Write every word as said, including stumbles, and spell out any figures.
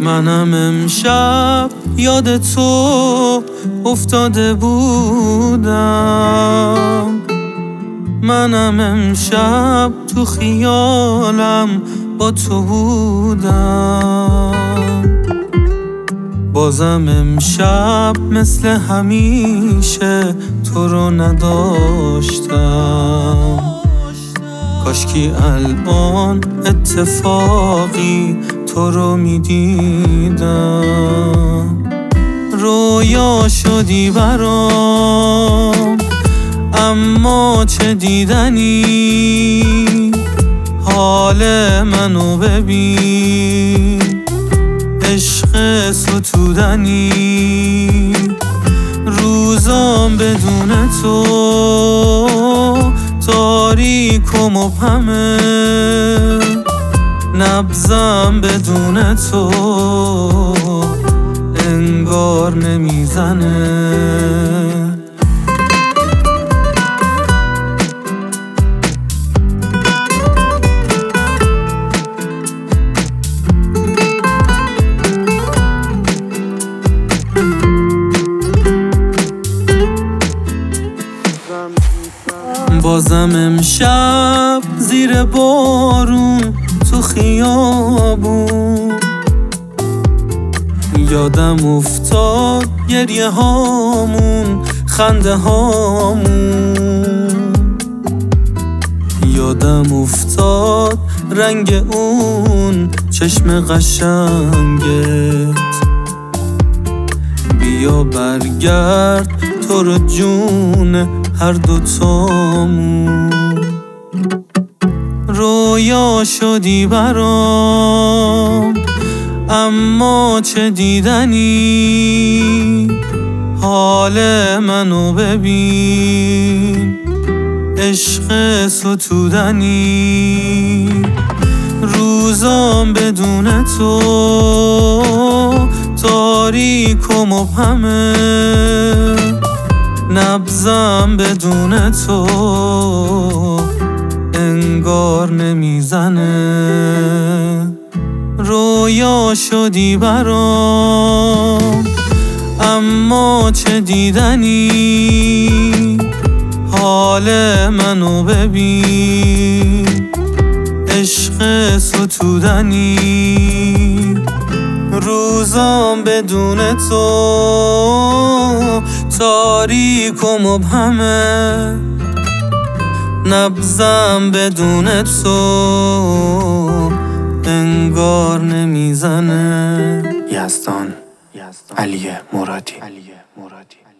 منم امشب یاد تو افتاده بودم، منم امشب تو خیالم با تو بودم. بازم امشب مثل همیشه تو رو نداشتم، کاشکی الان اتفاقی تو رو میدیدم. رویا شدی برام اما چه دیدنی، حال منو ببین عشق ستودنی. روزام بدون تو تاریک و مبهمه، نبضم بدون تو انگار نمیزنه. بازم امشب زیر بارون تو خیابون یادم افتاد گریه هامون، خنده هامون. یادم افتاد رنگ اون چشم قشنگت. بیا برگرد تو رو جون هر دوتامون. رویا شدی برام اما چه دیدنی، حال منو ببین عشق ستودنی. روزام بدون تو تاریک و مبهمه، نبضم بدون تو انگار نمیزنه. رویا شدی برام اما چه دیدنی، حال منو ببین عشق ستودنی. روزام بدون تو تاریک و مبهمه، نبضم بدون تو انگار نمیزنه. یزدان علی مرادی.